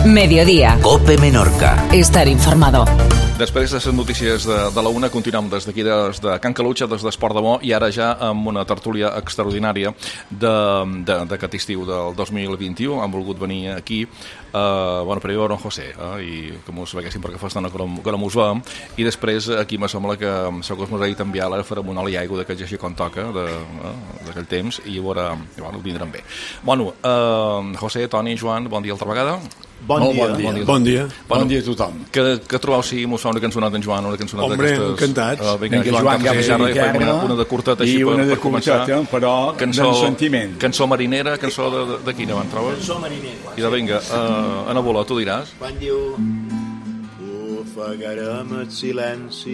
Mediodía. COPE Menorca. Estar informado. Després de les notícies de la una, continuem des d'aquí, des de Can Calutxa, des d'Esport de Mo, i ara ja amb una tertúlia extraordinària d'aquest estiu del 2021. Han volgut venir aquí, primer en José, i que mos veguessin perquè fa estona que no mos veiem, i després aquí me sembla que segons mos ha dit en Biala farem un oli i aigua d'aquell així com toca d'aquell temps, i veure, ho tindrem bé. José, Toni, Joan, bon dia altra vegada. Bon dia a tothom. Que trobeu si mos fa una cançoneta en Joan, una cançoneta d'aquestes? Hombre, encantats. Vinga, Joan, una de curteta així per començar. Però de sentiment. Cançó marinera, cançó de quina van trobes? Cançó marinera. I vinga, Ana Bola, tu diràs. Quan diu ofegarem el silenci,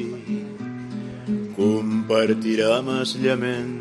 compartirem el llament,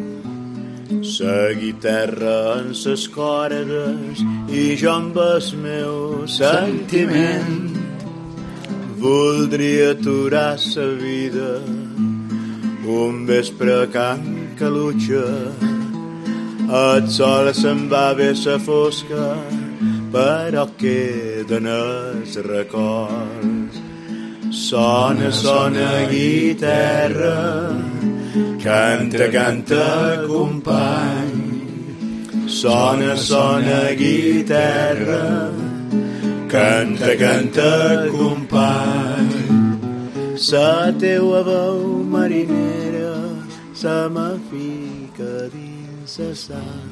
la guitarra en ses cordes i jo amb el meu sentiment voldria aturar la vida un vespre a Can Calutxa. El sol se'n va bé la fosca, però queden els records. Sona, sona guitarra, canta, canta, company. Sona, sona guitarra, canta, canta, company. La teua veu marinera se me fica dins la sang.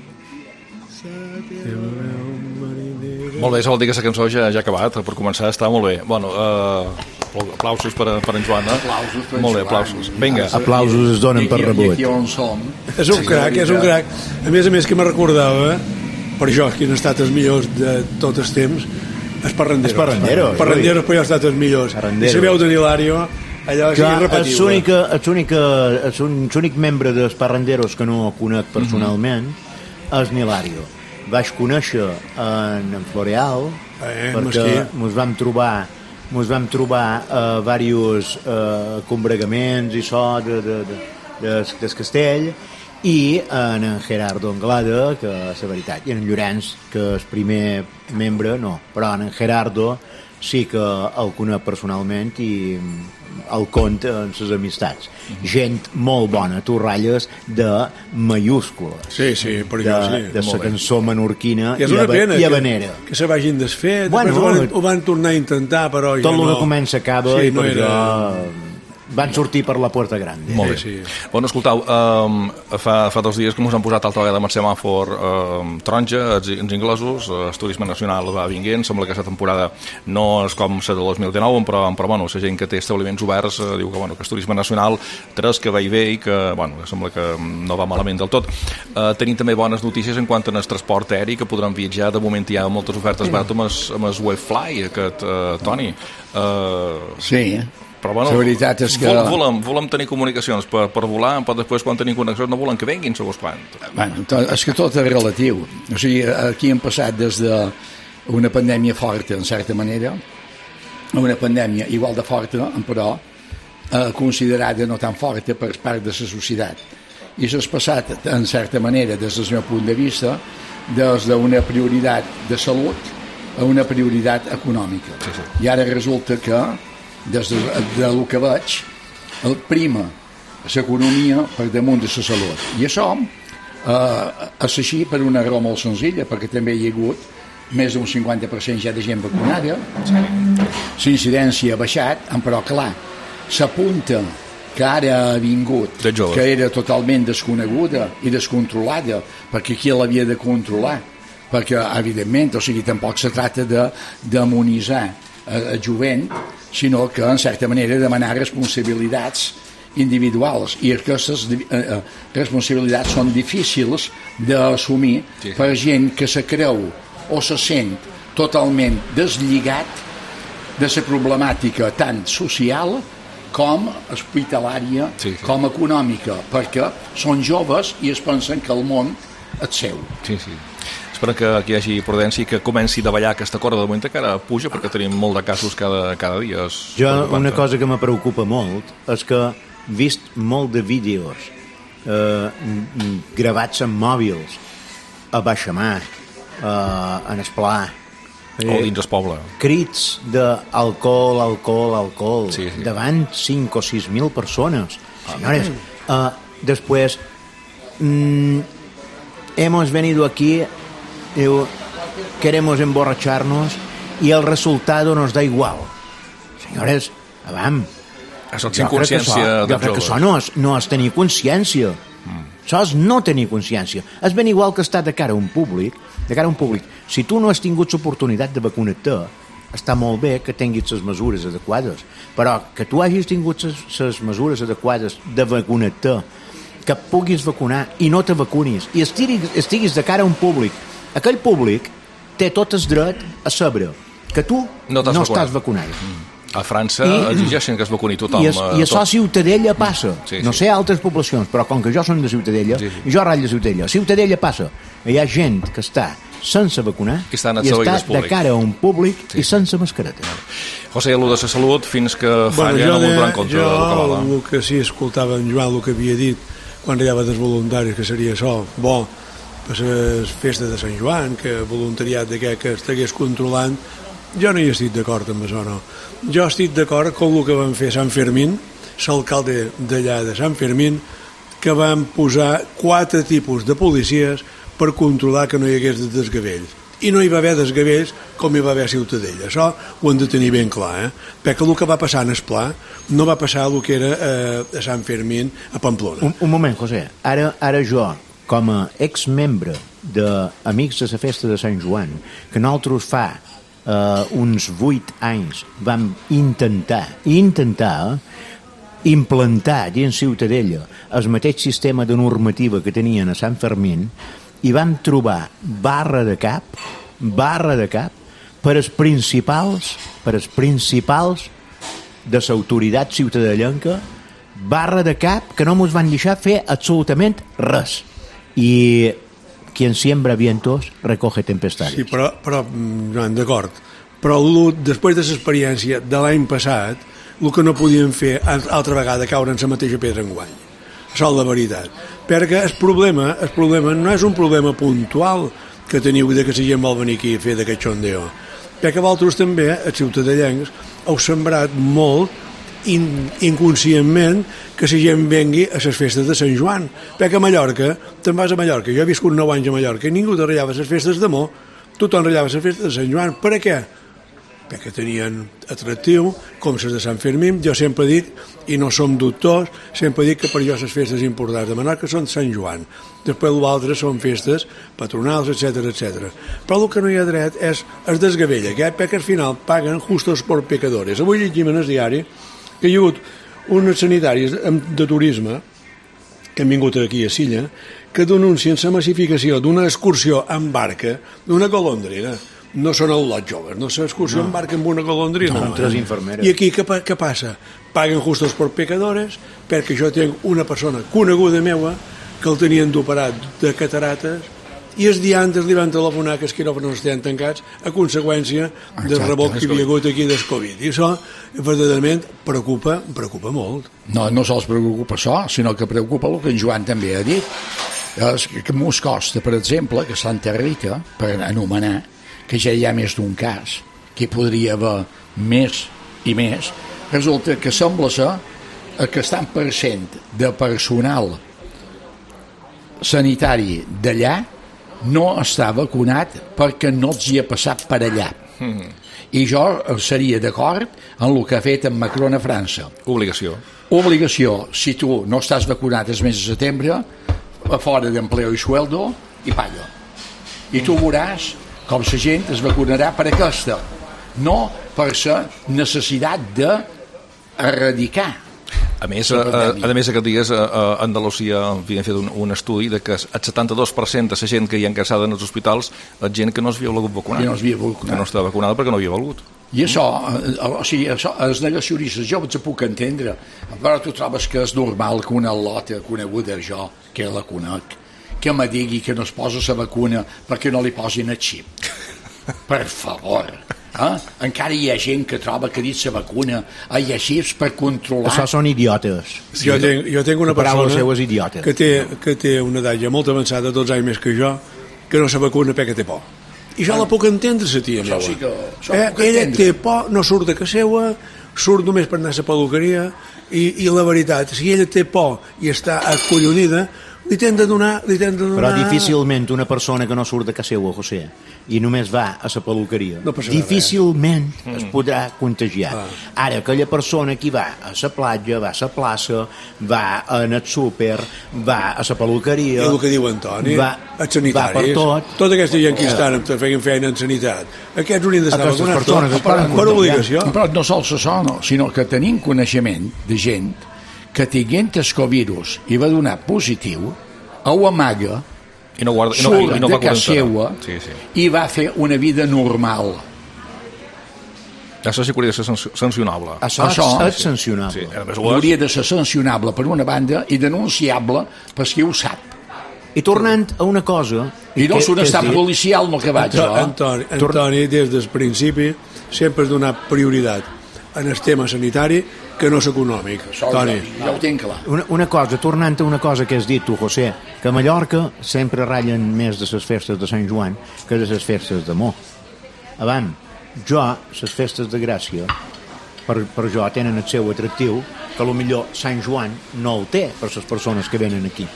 La teua veu marinera... Molt bé, això vol dir que la cançó ja ha acabat. Per començar està molt bé. Aplausos per en Joan, eh? Aplausos per en Molt bé, Joan. aplausos. Vinga. Aplausos es donen per rebut. I aquí on som. És un crac. A més que me recordava, per això, que han estat els millors de tots els temps, els Parranderos. Parranderos, però ja han estat els millors. I la veu de Hilario, allò és irrepetible. L'únic membre dels Parranderos que no conec personalment és Hilario. Vaig conèixer en Floreal perquè mos vam trobar diversos combregaments i so del castell, i en Gerardo Anglada, que és la veritat, i en Llorenç, que és primer membre, no, però en Gerardo sí que el conec personalment i el compte en ses amistats. Gent molt bona, tu ratlles de mayúscules. Sí, per això sí. De la cançó menorquina i habanera. Que se vagin desfet, ho van tornar a intentar, però ja no. Tot el que comença acaba, i per això van sortir per la Puerta Grande. Molt bé. Sí. Bueno, escoltau, fa 2 dies que ens han posat altra vegada amb el semàfor taronja, els inglesos, el turisme nacional va vinguent, sembla que aquesta temporada no és com la de 2019, però la gent que té establiments oberts diu que el turisme nacional que va i ve i que sembla que no va malament del tot. Tenim també bones notícies en quant al transport aeri, que podran viatjar. De moment hi ha moltes ofertes barates amb el Webfly, aquest, Toni. Sí, però la veritat és que volem tenir comunicacions per volar, però després quan tenim connexions no volem que venguin segons quan. És que tot és relatiu. O sigui, aquí hem passat des d'una pandèmia forta, en certa manera, a una pandèmia igual de forta, però considerada no tan forta per part de la societat. I s'ha passat, en certa manera, des del meu punt de vista, des d'una prioritat de salut a una prioritat econòmica. Sí. I ara resulta que des del que veig, el prima l'economia per damunt de la salut. I això és així per una raó molt senzilla, perquè també hi ha hagut més d'un 50% ja de gent vacunada, l'incidència ha baixat, però clar, s'apunta que ara ha vingut, que era totalment desconeguda i descontrolada, perquè qui l'havia de controlar? Perquè, evidentment, tampoc se tracta de demonitzar el jovent, sinó que, en certa manera, demanar responsabilitats individuals, i aquestes responsabilitats són difícils d'assumir per gent que se creu o se sent totalment deslligat de la problemàtica tant social com hospitalària, com econòmica, perquè són joves i es pensen que el món és seu. Sí. Espero que hi hagi prudència i que comenci a ballar aquesta corda. De moment encara puja, perquè tenim molt de casos cada dia. Una cosa que me preocupa molt és que vist molt de vídeos gravats amb mòbils a baixa mar, en el pla, O dins el poble. Crits d'alcohol, sí. Davant 5 o 6.000 persones. Senyores, después hemos venido aquí, queremos emborracharnos y el resultado nos da igual. Senyores, avam. Això és inconsciència jo crec que això no és tenir consciència. Això és no tenir consciència. És ben igual que estar de cara a un públic. Si tu no has tingut l'oportunitat de vacunar-te, està molt bé que tinguis les mesures adequades, però que tu hagis tingut les mesures adequades de vacunar-te, que puguis vacunar i no te vacunis, i estiguis de cara a un públic, aquell públic té tot el dret a saber que tu no estàs vacunat. A França exigeixen que es vacuni tothom. I això a Ciutadella passa. No sé altres poblacions, però com que jo som de Ciutadella, jo ratllo de Ciutadella. A Ciutadella passa. Hi ha gent que està sense vacunar i està de cara a un públic i sense mascareta. José, allò de la salut, fins que fallen amb un gran compte de Bocabala. Jo el que sí escoltava en Joan, el que havia dit quan ratllava dels voluntaris, que seria això, bo per les festes de Sant Joan, que voluntariat que estigués controlant, jo no hi estic d'acord amb això, no. Jo estic d'acord amb el que van fer Sant Fermín, l'alcalde d'allà de Sant Fermín, que van posar 4 tipus de policies per controlar que no hi hagués desgavells. I no hi va haver desgavells com hi va haver a Ciutadella. Això ho hem de tenir ben clar, perquè el que va passar en Esplà no va passar el que era a Sant Fermín, a Pamplona. Un moment, José. Ara jo, com a exmembre d'Amics de la Festa de Sant Joan, que nosaltres fa uns 8 anys vam intentar implantar dins Ciutadella el mateix sistema de normativa que tenien a Sant Fermín, i vam trobar barra de cap per als principals de l'autoritat ciutadellenca, barra de cap que no ens van deixar fer absolutament res. I quien siembra vientos recoge tempestades. Sí, però Joan, d'acord. Però després de l'experiència de l'any passat, el que no podíem fer altra vegada caure en la mateixa pedra enguany. Això és la veritat. Perquè el problema no és un problema puntual que teniu de que la gent vol venir aquí a fer d'aquest xondeo. Perquè vosaltres també, els ciutadellencs, heu sembrat molt inconscientment que la gent vengui a les festes de Sant Joan. Perquè a Mallorca, te'n vas a Mallorca, jo he viscut 9 anys a Mallorca i ningú te ratllava les festes d'amor, tothom ratllava les festes de Sant Joan. Per a què? Perquè tenien atractiu, com les de Sant Fermín. Jo sempre he dit, i no som doctors, sempre he dit que per jo les festes importants de Menorca són Sant Joan. Després l'altre són festes patronals, etc. Però el que no hi ha dret és el desgavell aquest, perquè al final paguen justos por pecadores. Avui llegim en el diari que hi ha hagut uns sanitaris de turisme que han vingut aquí a Silla que denuncien la massificació d'una excursió en barca d'una golondrina. No són el lot joves, no s'excursió en barca amb una golondrina. Són 3 infermeres. I aquí què passa? Paguen justos por pecadores, perquè jo tinc una persona coneguda meua que el tenien d'operar de catarates i els dies antes li van telefonar que els quiròfans estaven tancats a conseqüència del revolt que hi havia hagut aquí del Covid. I això, verdaderament, preocupa molt. No sols preocupa això, sinó que preocupa el que en Joan també ha dit. És que mos costa, per exemple, que Santa Rita, per anomenar, que ja hi ha més d'un cas, que hi podria haver més i més, resulta que sembla ser que el tant % de personal sanitari d'allà no està vacunat perquè no els hi ha passat per allà. I jo seria d'acord en el que ha fet en Macron a França. Obligació, si tu no estàs vacunat el mes de setembre, a fora d'empleo i sueldo, i paga. I tu veuràs com la gent es vacunarà per aquesta, no per la necessitat d'erradicar. A més, aquests dies a Andalusia havien fet un estudi de que el 72% de la gent que hi ha encaixada en els hospitals és gent que no s'havia volgut vacunar. Que no estava vacunada perquè no havia volgut. I això, els negacionistes, jo ho puc entendre, però tu trobes que és normal que una lota coneguda jo, que la conec, que me digui que no es posa la vacuna perquè no li posin el xip. Per favor. Encara hi ha gent que troba que dit la vacuna hi ha xips per controlar. Això són idiotes. Jo tinc una persona que té una edat ja molt avançada, 12 anys més que jo, que no se vacuna perquè té por. I jo la puc entendre, la tia meva. Sí que, Ella té por, no surt de casa seva, surt només per anar a la peluqueria, i la veritat, si ella té por i està acollonida, li tenen de donar... Però difícilment una persona que no surt de casa seva, José, i només va a la peluqueria, difícilment es podrà contagiar. Ara, aquella persona que va a la platja, va a la plaça, va al súper, va a la peluqueria... I el que diu Antoni, els sanitaris, tota aquesta gent que estan fent feina en sanitat, aquests haurien d'estar vacunats per obligació. Però no sols això, no, sinó que tenim coneixement de gent que tinguent el covirus i va donar positiu, ho amaga, i no guarda, surt i no de casa seva i va fer una vida normal. Això sí que hauria de ser sancionable. Això és sancionable. Sí, hauria de ser sancionable per una banda i denunciable per qui ho sap. I tornant a una cosa... I no és un estat policial no que vaig, Antoni, des del principi sempre has donat prioritat en el tema sanitari que no és econòmic. Toni, ja ho tinc clar. Una cosa, tornant a una cosa que has dit tu, José, que a Mallorca sempre ratllen més de les festes de Sant Joan que de les festes d'amor. Abans, les festes de Gràcia, per jo tenen el seu atractiu, que potser Sant Joan no el té per les persones que venen aquí.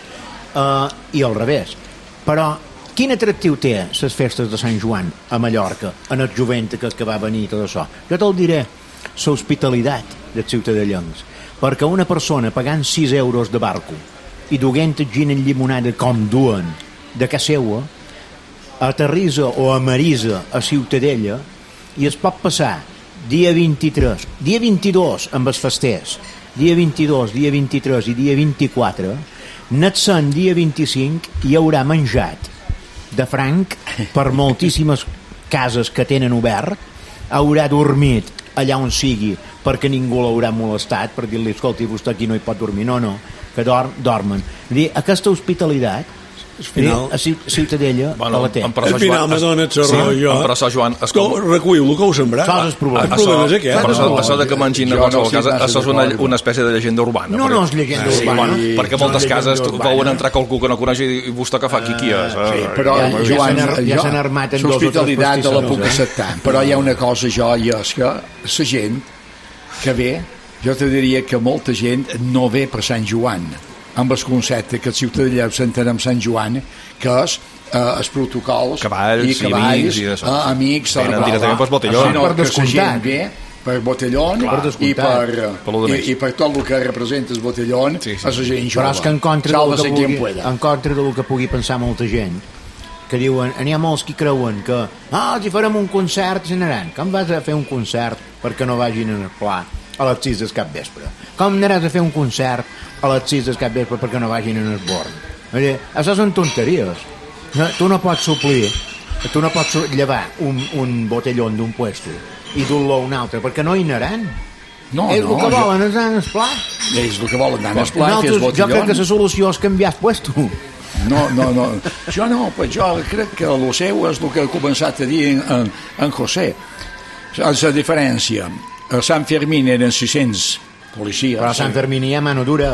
I al revés. Però quin atractiu té les festes de Sant Joan a Mallorca, en el jovent que va venir i tot això? Jo te'l diré, l'hospitalitat dels ciutadans, perquè una persona pagant 6 euros de barco i duent gin en llimonada com duen de casa seva, aterrissa o amarissa a Ciutadella i es pot passar dia 23, dia 22 amb els festers, dia 22, dia 23 i dia 24, net-se'n dia 25 hi haurà menjat de franc per moltíssimes cases que tenen obert, haurà dormit allà on sigui perquè ningú l'haurà molestat per dir-li, escolti, vostè aquí no hi pot dormir, no, que dormen. Vull dir, aquesta hospitalitat a Ciutadella la té. Al final m'adona el raó jo. Però això, Joan... Recull el que heu sembrat. El problema és aquest. Això de que mengin a qualsevol casa, això és una espècie de llegenda urbana. No és llegenda urbana. Perquè moltes cases volen entrar qualcú que no coneix i vostè que fa qui és. Però, Joan, ja s'han armat en dos o tres l'hospitalitat la puc acceptar. Però hi ha una cosa jo, i és que la gent que ve, jo te diria que molta gent no ve per Sant Joan, amb el concepte que el Ciutadella s'entén amb Sant Joan, que és els protocols cavalls, amics venen directament pels botellons, sinó que la gent ve per botellón i per tot el que representa el botellón a la gent jove. Però és que en contra del que pugui pensar molta gent, que diuen, n'hi ha molts que creuen que els hi farem un concert i anaran. Com vas a fer un concert perquè no vagin en el pla a les 6 del capvespre? Com anaràs a fer un concert a les 6 del capvespre perquè no vagin en el born? Això són tonteries. Tu no pots suplir, tu no pots llevar un botellón d'un puesto i dur-lo a un altre perquè no hi anaran. Ells el que volen és anar al pla. Ells el que volen anar al pla i fer el botellón. Jo crec que la solució és canviar el puesto. No. Jo no, pues jo crec que el seu és el que ha començat a dir en José. La diferència, a Sant Fermín eren 600 policies. Però a Sant Fermín hi ha mano dura,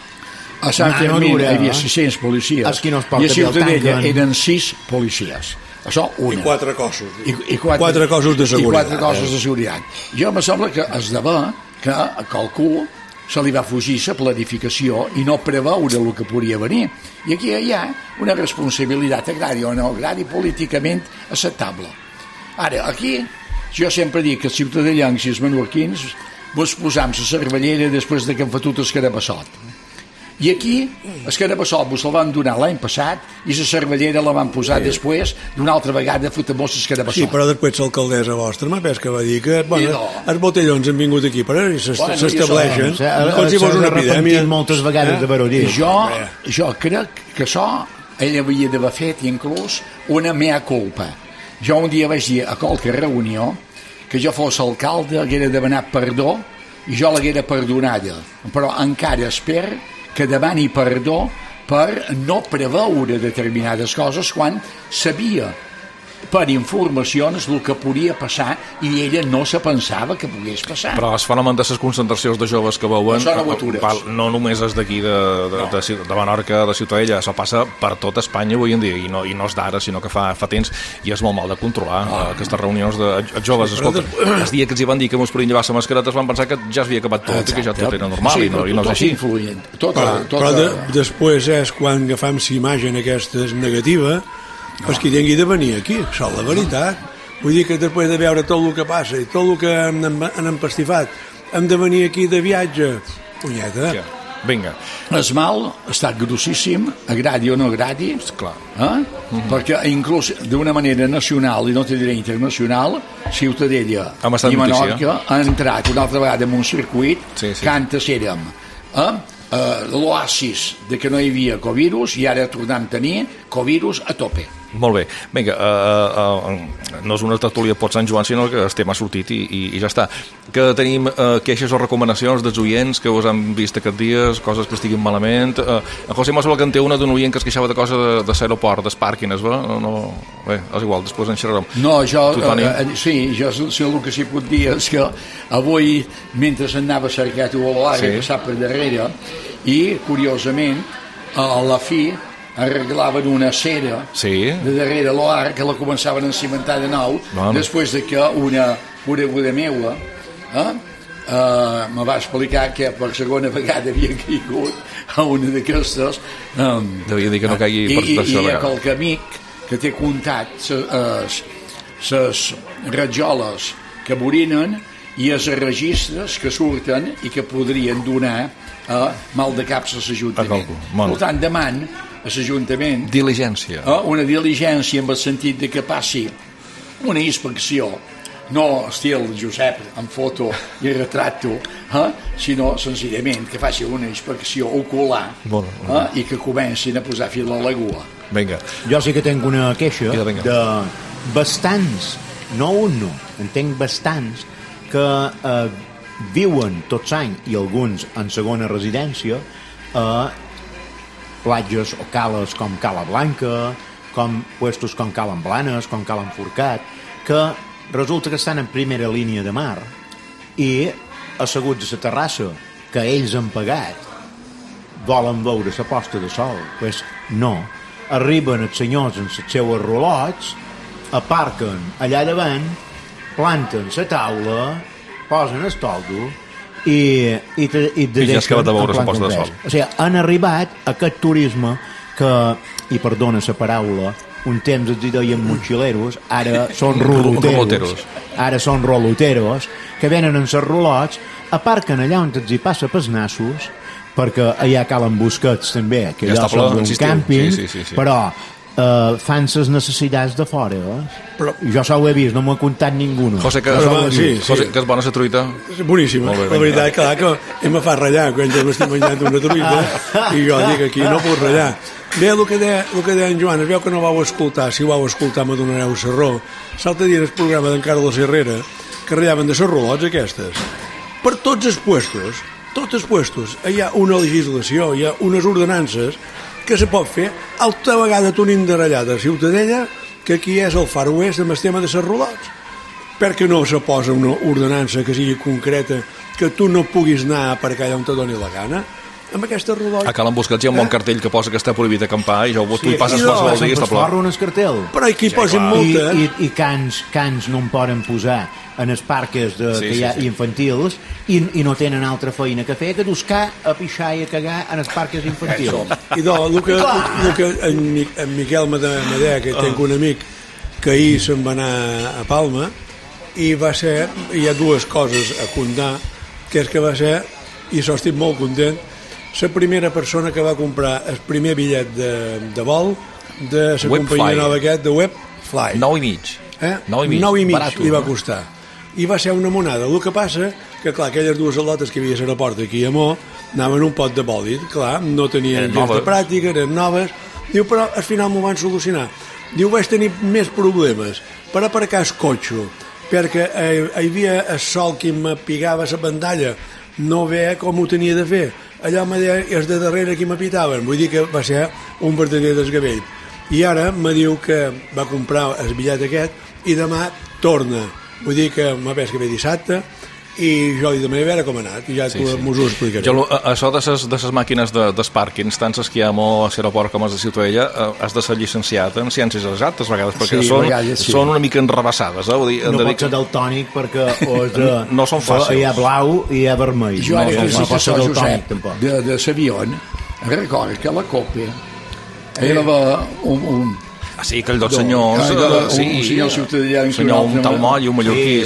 A Sant Fermín hi havia 600 policies. I a Ciutadella eren 6 policies. Això, una. I 4 cossos. I 4 cossos de seguretat. I 4 cossos de seguretat. Jo me sembla que es debé que a qualcú se li va fugir la planificació i no preveure el que podria venir. I aquí hi ha una responsabilitat agrària o no agrària políticament acceptable. Ara, aquí jo sempre dic que els ciutadans i els menorquins vos posam la cervellera després que han fotut el carabassot. I aquí el carabassot vos el van donar l'any passat i la cervellera la van posar després d'una altra vegada fotent-vos el carabassot. Sí, però després l'alcaldessa vostra m'ha pres que va dir que els botellons han vingut aquí per i s'estableixen com si fos una epidèmia. Moltes vegades de Barodí. Jo crec que això ell havia d'haver fet inclús una mea culpa. Jo un dia vaig dir a qualque reunió que jo fos alcalde, haguera demanat perdó i jo l'haguera perdonada, però encara espero que demani perdó per no preveure determinades coses quan sabia per informacions el que podia passar i ella no se pensava que pogués passar. Però el fenomen de les concentracions de joves que veuen no només és d'aquí de Menorca, de Ciutadella, això passa per tot Espanya avui en dia i no és d'ara, sinó que fa temps i és molt mal de controlar aquestes reunions de joves. Escolta, el dia que els hi van dir que mos podien llevar la mascareta es van pensar que ja s'havia acabat tot i que ja tot era normal i no és així. Però després és quan agafam la imatge aquesta negativa, és que tingui de venir aquí, això és la veritat. Vull dir que després de veure tot el que passa i tot el que han empastifat, hem de venir aquí de viatge. Punyeta. Vinga. El mal ha estat grossíssim, agradi o no agradi, clar. Perquè inclús d'una manera nacional, i no te diré internacional, Ciutadella i Menorca han entrat una altra vegada en un circuit que antes érem l'oasis de que no hi havia covirus i ara tornem a tenir covirus a tope. Molt bé, vinga, no és una tertúlia pot Sant Joan, sinó que el tema ha sortit i ja està. Que tenim queixes o recomanacions dels oients que us han vist aquests dies, coses que estiguin malament. En José Masol que en té una d'un oient que es queixava de cosa de l'aeroport, del pàrquing, es va? Bé, és igual, després en xerrarem. No, jo el que sí puc dir és que avui, mentre anava a cercar he passat per darrere i, curiosament, a la fi arreglaven una cera de darrere l'OAR que la començaven a cimentar de nou després de que una coneguda meua me va explicar que per segona vegada havia caigut a una d'aquestes devia dir que no caigui per tercera vegada i qualque amic que té comptat ses ratjoles que morinen i els registres que surten i que podrien donar mal de caps a l'Ajuntament. Per tant, deman a l'Ajuntament una diligència en el sentit de que passi una inspecció, no estil Josep amb foto i retrato, sinó senzillament que faci una inspecció ocular i que comencin a posar fil a l'aigua. Jo sí que tinc una queixa de bastants, no un no, en tinc bastants que viuen tots l'any i alguns en segona residència a platges o cales com Cala Blanca, com puestos com Cala Blanes, com Cala Forcat, que resulta que estan en primera línia de mar i asseguts a la terrassa que ells han pagat volen veure la posta de sol. Pues no, arriben els senyors amb els seus rolots, aparquen allà davant, planten la taula, posen el toldo i ja has acabat de veure la posta de sol. O sigui, han arribat a aquest turisme que, i perdona la paraula, un temps els deien mochileros, ara són roloteros. Ara són roloteros, que venen en les rolots, aparquen allà on els hi passa pels nassos, perquè allà calen busquets també, que allà són un càmping, però fan les necessitats de fora. Però jo s'ho he vist, no m'ho ha contat ningú. José, que és bona la truita? Boníssima. La veritat, clar, que em fa ratllar quan jo m'estic menjant una truita i jo dic aquí no puc ratllar. Bé, el que deia en Joan, es veu que no vau escoltar, si ho vau escoltar me donareu serró. L'altre dia en el programa d'en Carlos Herrera que ratllaven de les rolots aquestes. Per tots els puestos, hi ha una legislació, hi ha unes ordenances que se pot fer. Altra vegada tenim de ratllar de Ciutadella que aquí és el Far West amb el tema de les rolots. perquè no se posa una ordenança que sigui concreta, que tu no puguis anar a aparcar allà on te doni la gana? Amb aquesta rodona... A Cal Emboscats hi ha un bon cartell que posa que està prohibit acampar i ja tu hi passes qualsevol dia i està pla. Un cartell. Però aquí posin multa. I cans no en poden posar en els parques que hi ha infantils i no tenen altra feina que fer que buscar a pixar i a cagar en els parques infantils. I el que en Miquel Madea, que tinc un amic que ahir se'n va anar a Palma, i va ser, hi ha dues coses a contar, que és que va ser, i això estic molt content, la primera persona que va comprar el primer bitllet de vol de la companyia nova aquest de Webfly. 9,5. 9,5 li va costar. I va ser una monada. El que passa que, clar, aquelles dues al·lotes que hi havia a l'aeroport aquí a Mo anaven un pot de bòlit. Clar, no tenien gens de pràctica, eren noves. Diu, però al final m'ho van solucionar. Diu, vaig tenir més problemes per aparcar el cotxe, perquè hi havia el sol que m'apigava la pantalla, no veia com ho tenia de fer. Allà els de darrere qui m'apitaven, vull dir que va ser un verdader desgavell. i ara me diu que va comprar el bitllet aquest i demà torna. Vull dir que m'ha vist que ve dissabte i jo li demanaré a veure com ha anat i ja m'ho explicaré. Això de les màquines d'Sparkins, tant les que hi ha a l'aeroport com les de Ciutadella, has de ser llicenciat en ciències exactes a vegades, perquè són una mica enrabassades. No pot ser daltònic perquè no són fàcils. Hi ha blau i hi ha vermell. Jo ara que pot ser daltònic tampoc. De l'avió, recordo que la Copa era un sí, aquell dels senyors... Un senyor ciutadà... Un senyor, un tal moll, un mallorquí,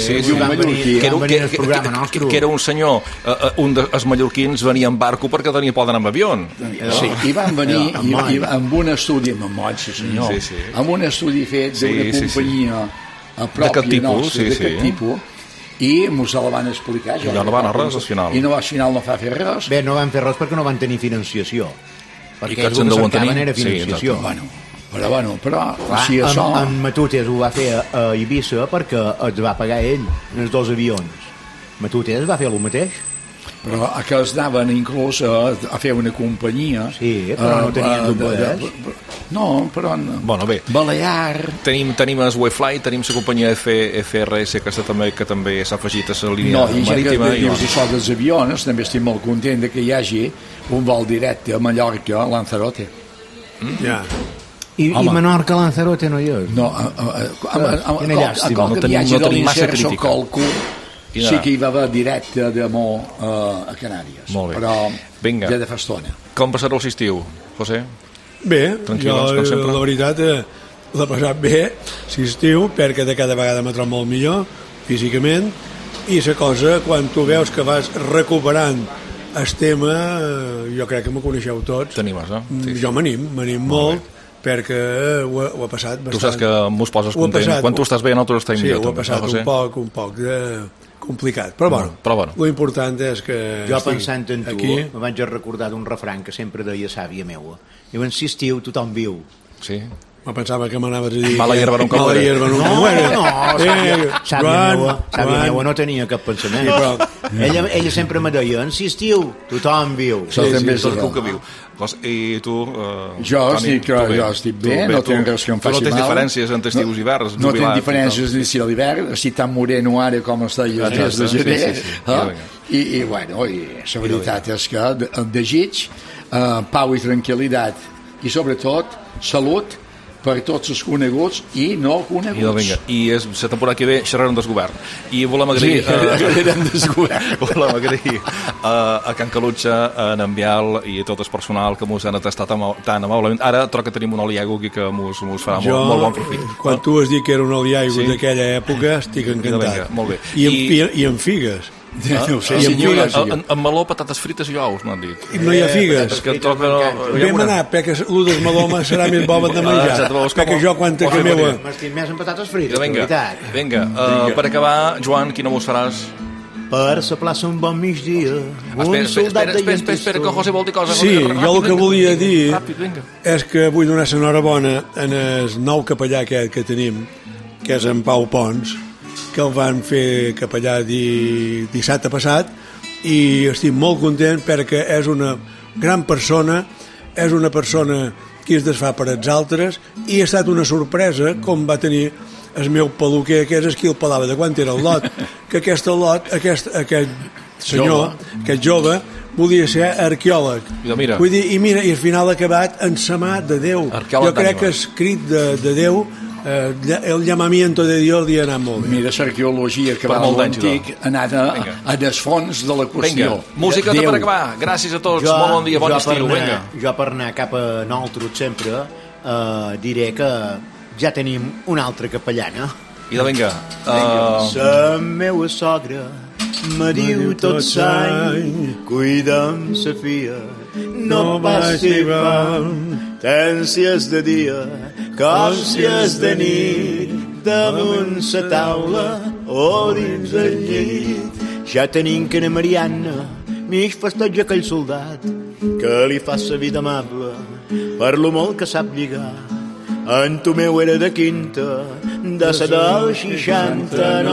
que era un senyor... Els mallorquins venien en barco perquè tenia por d'anar amb avió. Sí, i van venir amb un estudi, amb moll, senyor, amb un estudi fet d'una companyia pròpia nostra, d'aquest tipus, i mos la van explicar. I no van a res, al final. I al final no va fer res. Bé, no van fer res perquè no van tenir financiació. Perquè ells el que cercaven era financiació. Però si això... En Matutes ho va fer a Eivissa perquè els va pagar ell en els 2 avions. Matutes va fer el mateix. Però que es anaven inclús a fer una companyia. Sí, però no tenien doblers. No, però... Bueno, bé. Balear... Tenim el Wayfly, tenim la companyia FRS que també s'ha afegit a la línia marítima. I ja que dius dels avions, també estic molt content que hi hagi un vol directe a Mallorca, a Lanzarote. Ja. I Menorca, Lanzarote no hi és? No, quina llàstima. No tenim massa crítica. Sí que hi va haver directe d'amor a Canàries. Molt bé. Però ja de fa estona. Com passarà l'estiu, José? Bé, jo la veritat l'he passat bé l'estiu perquè de cada vegada m'ha trobat molt millor físicament i la cosa, quan tu veus que vas recuperant el tema, jo crec que m'ho coneixeu tots. T'animes, no? Jo m'anim molt perquè ho ha passat bastant. Tu saps que m'ho poses content. Quan tu estàs bé, nosaltres estem millor. Sí, ho ha passat un poc de complicat, però bueno, lo important és que... Jo pensant en tu, me vaig recordar d'un refrany que sempre deia sàvia meua. Diuen, si estiu, tothom viu. Sí. Me pensava que m'anaves a dir... Mala hierba no cau. Sàvia meua no tenia cap pensament. Ella sempre me deia, si estiu, tothom viu. Tot que viu. I tu, jo estic bé, no tinc res que em faci mal. Tu no tens diferències entre estius i hiverns. No tinc diferències si a l'hivern, estic tan moreno ara com està el mes de gener. I bueno, la veritat és que desig pau i tranquil·litat i sobretot salut per tots els coneguts i no coneguts. I la temporada que ve xerrarem del govern. I volem agrair a Can Calutxa, a en Bial i a tot el personal que mos han atestat tan amablement. Ara troca tenim un oliago aquí que mos farà molt bon profit. Quan tu has dit que era un oliago d'aquella època, estic encantat. Molt bé. I amb figues. No sé, amb meló, patates frites i ous, m'han dit. No hi ha figues. Vam anar, perquè el del meló serà més bo de menjar. Perquè jo, quan que meua... M'estic més amb patates frites, Vinga, per acabar, Joan, quina mos faràs? Per la plaça un bon migdia. Espera, que José vol dir cosa. Sí, jo el que volia dir és que vull donar l'enhorabona en el nou capellà que tenim, que és en Pau Pons, que el van fer capellà dissabte passat, i estic molt content perquè és una gran persona, és una persona que es desfà per als altres, i ha estat una sorpresa com va tenir el meu peluquer, que és qui el pelava de quan era el lot, que aquest senyor, aquest jove, volia ser arqueòleg. Vull dir, i al final ha acabat en sa mà de Déu. Jo crec que escrit de Déu, el llamamiento de Dios li ha anat molt bé. Mira, l'arqueologia que va molt antic ha anat a desfons de la qüestió. Música per acabar. Gràcies a tots, molt bon dia, bon estiu. Jo per anar cap a nosaltres sempre diré que ja tenim una altra capellana. I vinga. La meua sogra me diu tot l'any, cuida'm sa filla, no passi fam, tant si és de dia com si és de nit, damunt sa taula o dins el llit. Ja tenim que na Mariana mig festeja aquell soldat que li fa sa vida amable per lo molt que sap lligar. En tu meu era de quinta, de sa del 69,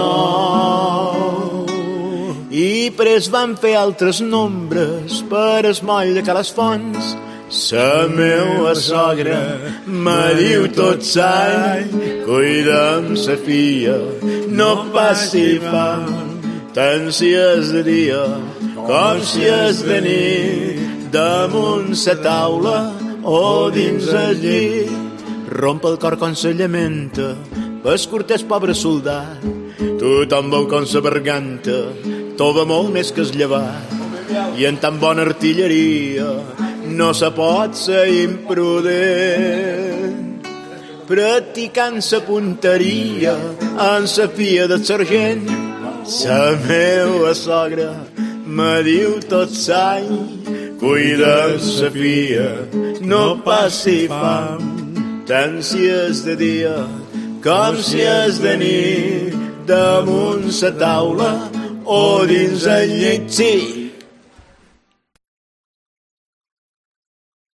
i pres van fer altres nombres per es moll de Calasfons. La meua sogra me diu tot l'any, cuida'm sa filla, no passi fam, tant si és de dia com si és de nit, damunt sa taula o dins el llit. Romp el cor com sa llamenta, el cortès pobre soldat, tothom veu com sa berganta, tova molt més que es llevat, i en tan bona artilleria no se pot ser imprudent. Practicant sa punteria en sa filla del sergent, sa meua sogra me diu tot l'any, cuida sa filla, no passi fam, tant si és de dia com si és de nit, damunt sa taula o dins el llit. Sí,